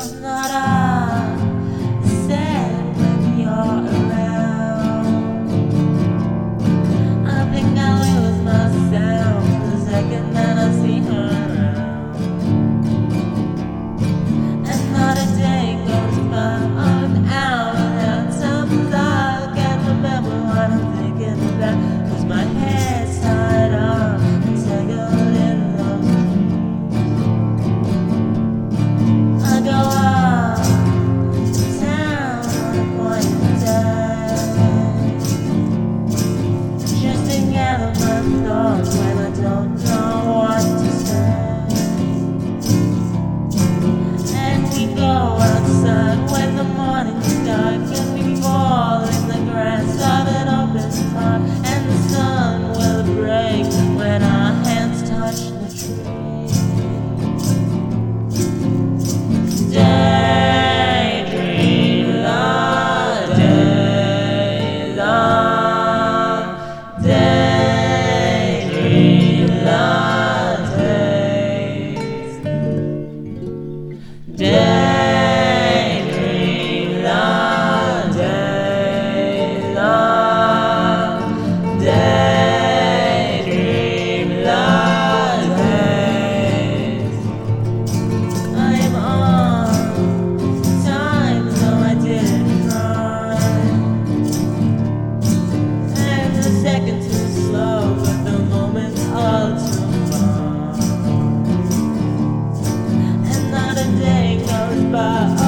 I'm not sad when you're around. I think I lose myself the second that I see her around. And not a day goes by, an hour and sometimes I can't remember what I'm thinking about, 'cause my head's tied up and tangled in those dreams. I go up to town on a quiet day, just to gather my thoughts when I don't know what to say. And we go outside when the morning's dark, and we fall in the grass of an open park, and the sun will break when our hands touch the tree. Daydream long days on, daydream long days, daydream long days on, daydream long days. I'm on time, though I didn't try, and the second too slow, but the moment's all too long. And not a day goes by,